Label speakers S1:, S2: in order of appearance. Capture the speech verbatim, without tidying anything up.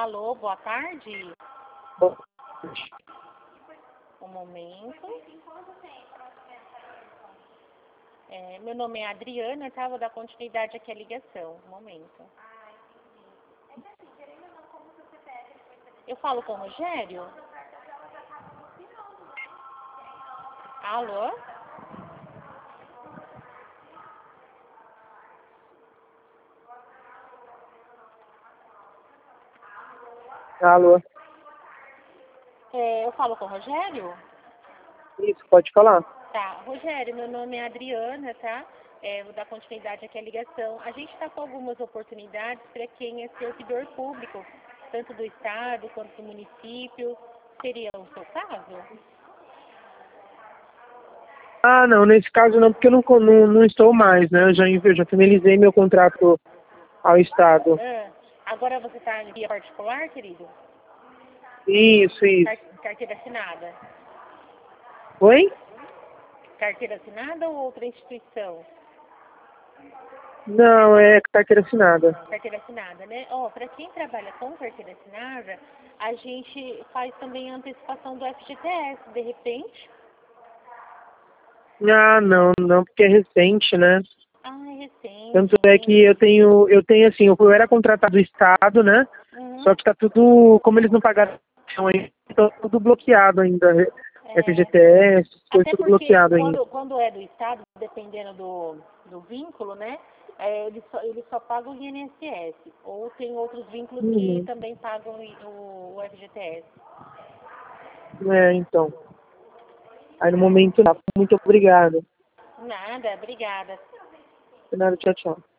S1: Alô, boa tarde.
S2: Bom,
S1: Um momento. É, meu nome é Adriana, tá? Vou dar continuidade aqui à ligação. Um momento. Eu falo com o Rogério? Alô?
S2: alô,
S1: É, eu falo com o Rogério?
S2: isso, pode falar.
S1: Tá. Rogério, meu nome é Adriana, tá? É, vou dar continuidade aqui à ligação. A gente está com algumas oportunidades para quem é servidor público, tanto do Estado quanto do município. Seria o seu caso?
S2: Ah, não, nesse caso não, porque eu não, co- não, não estou mais, né? Eu já, envi- eu já finalizei meu contrato ao Estado.
S1: Ah, agora você está em via particular, querido?
S2: Isso,
S1: Car-
S2: isso.
S1: Carteira assinada.
S2: Oi?
S1: Carteira assinada ou outra instituição?
S2: Não, é carteira assinada.
S1: Carteira assinada, né? Ó, para quem trabalha com carteira assinada, a gente faz também a antecipação do F G T S, de repente.
S2: Ah, não, não, porque é recente, né?
S1: Ah, é recente,
S2: Tanto é que eu
S1: entendi.
S2: tenho, eu tenho assim, eu, eu era contratado do Estado, né?
S1: Uhum.
S2: Só que tá tudo, como eles não pagaram, então tudo bloqueado ainda.
S1: É,
S2: F G T S, coisas
S1: até
S2: tudo
S1: porque
S2: bloqueado ainda.
S1: quando, quando é do Estado, dependendo do, do vínculo, né? É, eles, só, eles só pagam o I N S S. Ou tem outros vínculos que
S2: Uhum.
S1: também pagam o, o F G T S.
S2: É, então. Aí no momento, não. Muito obrigado.
S1: Nada, obrigada.
S2: De nada, tchau, tchau.